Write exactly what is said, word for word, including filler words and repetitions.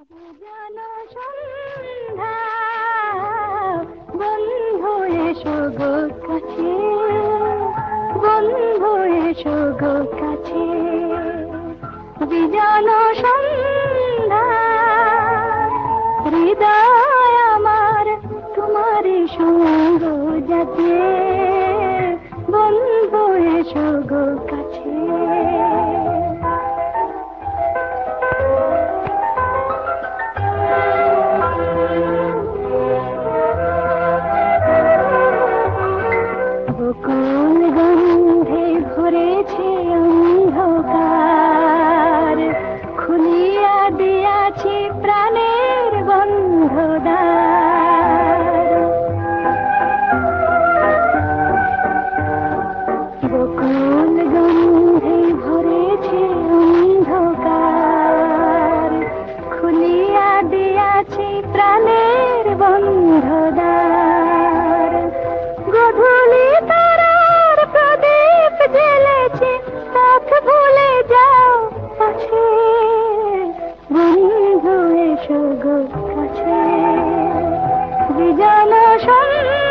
জানো সন্ধ্যা বন্ধু এসো গো কাছে, বন্ধু এসো গো কাছে। বিজন সন্ধ্যা হৃদয় আমার তোমারই সঙ্গ যাতে, বন্ধু এসো গো কাছে। বকুল গন্ধে ভরেছে অন্ধকার, খুলিয়া দিয়াছি প্রাণের বন্ধদ্বার। বকুল গন্ধে ভরেছে অন্ধকার, খুলিয়া দিয়াছি প্রাণের বন্ধদ্বার। গধূলি তারার প্রদীপ জ্বেলেছে, পথ ভুলে যাও পাছে, বন্ধু এসো গো কাছে। বিজন সন্ধ্যা